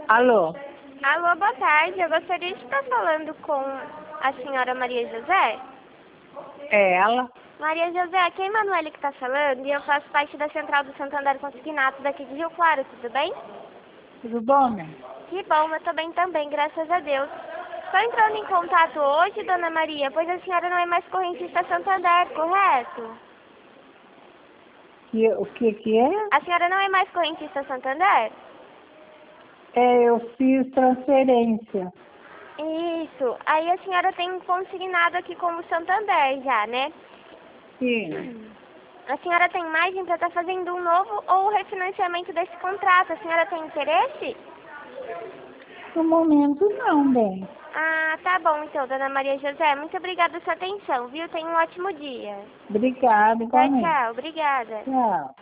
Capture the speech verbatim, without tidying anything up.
Alô? Alô, boa tarde. Eu gostaria de estar falando com a senhora Maria José. É ela? Maria José, aqui é a Emanuele que está falando e eu faço parte da Central do Santander Consignato daqui de Rio Claro, tudo bem? Tudo bom, né? Que bom, eu tô bem também, graças a Deus. Estou entrando em contato hoje, dona Maria, pois a senhora não é mais correntista Santander, correto? Que, o que que é? A senhora não é mais correntista Santander? É, eu fiz transferência. Isso. Aí a senhora tem consignado aqui como Santander já, né? Sim. A senhora tem margem para estar fazendo um novo ou o refinanciamento desse contrato? A senhora tem interesse? No momento não, bem. Ah, tá bom então, dona Maria José. Muito obrigada pela sua atenção, viu? Tenha um ótimo dia. Obrigada, Tchau, igualmente. tchau. Obrigada. Tchau.